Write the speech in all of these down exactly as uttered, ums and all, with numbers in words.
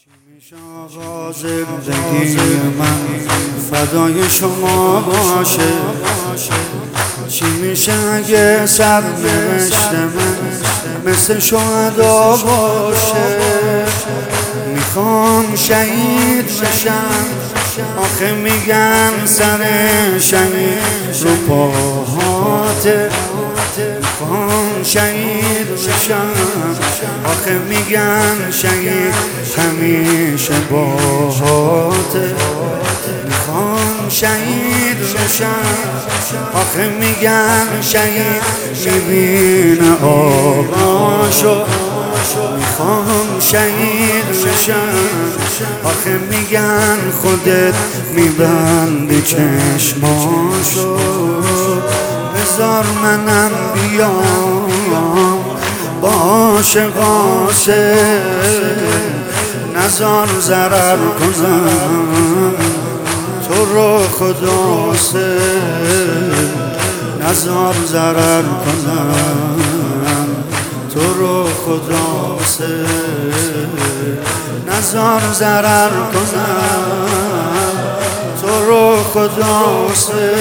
میشه آقا زندگی من فدای شما باشه؟ چی میشه اگه سرنوشت من مثل شهدا باشه؟ میخوام شهید بشم، آخه میگن سر شهید رو پاهاته. میخوام شهید بشم، آخه میگن شهید همیشه باهاته. میخوام شهید بشم، آخه میگن شهید میبینه آقاشو. میخوام شهید بشم، آخه میگن خودت میبندی چشماشو. بذار منم بیام باشه باشه، نزار ضرر کنم تو رو خدا سه، نزار ضرر کنم تو رو خدا سه، نزار ضرر کنم تو رو خدا سه.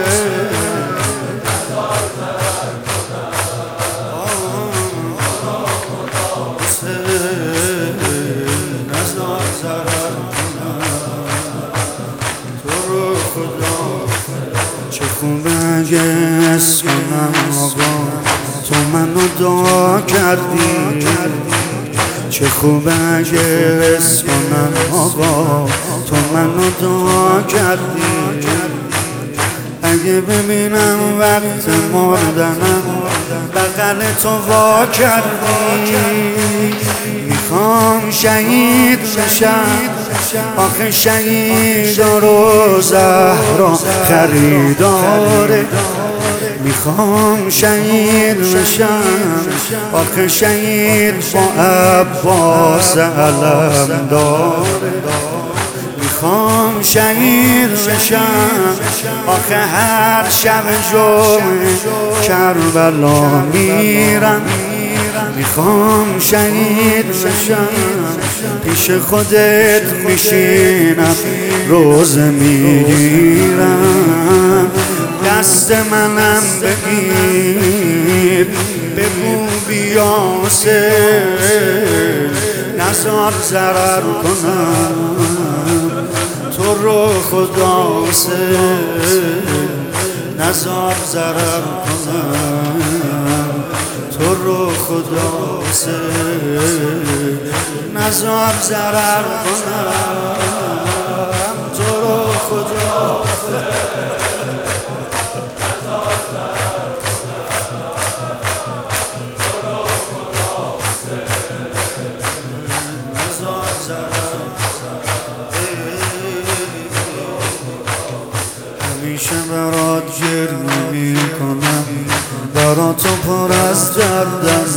چه خوبه اگه حس کنم آقا تو منو دعا کردی، چه خوبه اگه حس کنم آقا تو منو دعا کردی. اگه ببینم وقت مردنم بغل تو وا کردی. میخوام شهید بشم، آخه شهید رو زهرا خریداره. میخوام شهید بشم، آخه شهید با عباس علم داره. میخوام شهید بشم، آخه هر شب جمعه کربلا میرم. میخوام شهید بشم، پیش خودت میشینم روزه میگیرم. دست منم بگیر بگو بیاسه، نزار ضرر کنم تو رو خدا سه، نزار ضرر کنم تو رو خدا سه، نزار ضرر کنم تو رو خدا سه. همیشه برات گریه میکنم، برات پر از دردم.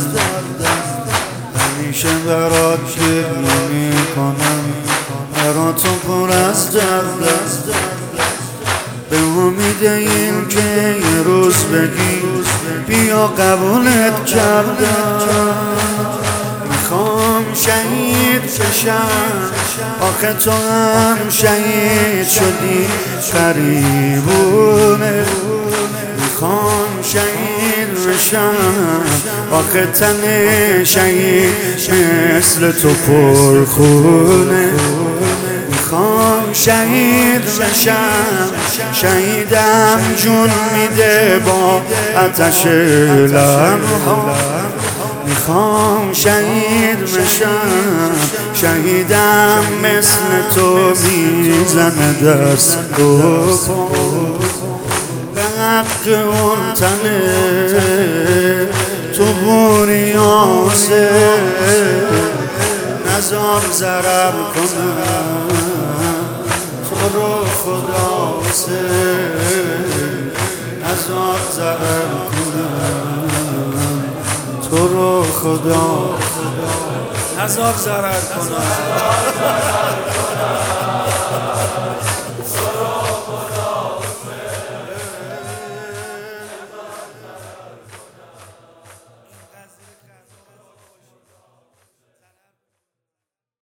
همیشه برات گریه میکنم، برات پر از دردم. به امید این که یه روز بگی بیا قبولت کردم. میخوام شهید بشم، آخه تو هم شهید شدی قریبونه. میخوام شهید بشم، آخه تن شهید مثل تو پرخونه. میخوام شهید بشم، شهیدم جون میده با آتش لبها. میخوام شهید بشم، شهیدم مثل تو میزنه دست و پا. به حق اون تنه تو بوریاسه، نزار ضرر کنم تو رو خدا سه، نزار ضرر کنم تو رو خدا، نزار ضرر کنم.